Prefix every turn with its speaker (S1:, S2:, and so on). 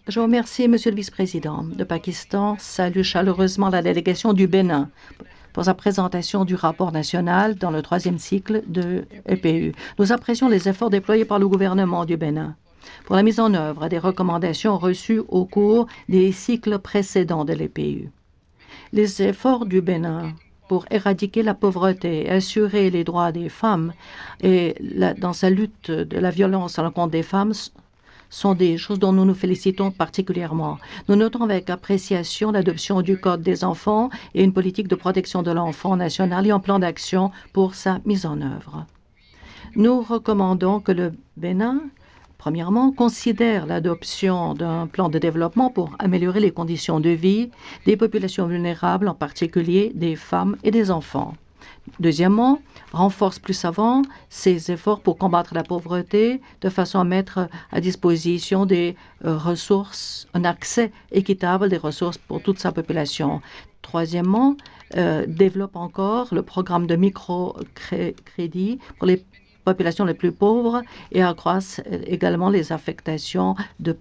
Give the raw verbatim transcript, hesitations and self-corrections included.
S1: Je vous remercie, Monsieur le Vice-président. Le Pakistan salue chaleureusement la délégation du Bénin pour sa présentation du rapport national dans le troisième cycle de l'E P U. Nous apprécions les efforts déployés par le gouvernement du Bénin pour la mise en œuvre des recommandations reçues au cours des cycles précédents de l'E P U. Les efforts du Bénin pour éradiquer la pauvreté et assurer les droits des femmes et la, dans sa lutte de la violence à l'encontre des femmes sont des choses dont nous nous félicitons particulièrement. Nous notons avec appréciation l'adoption du Code des enfants et une politique de protection de l'enfant nationale et un plan d'action pour sa mise en œuvre. Nous recommandons que le Bénin, premièrement, considère l'adoption d'un plan de développement pour améliorer les conditions de vie des populations vulnérables, en particulier des femmes et des enfants. Deuxièmement, renforce plus avant ses efforts pour combattre la pauvreté de façon à mettre à disposition des euh, ressources, un accès équitable des ressources pour toute sa population. Troisièmement, euh, développe encore le programme de microcrédit pour les populations les plus pauvres et accroisse également les affectations de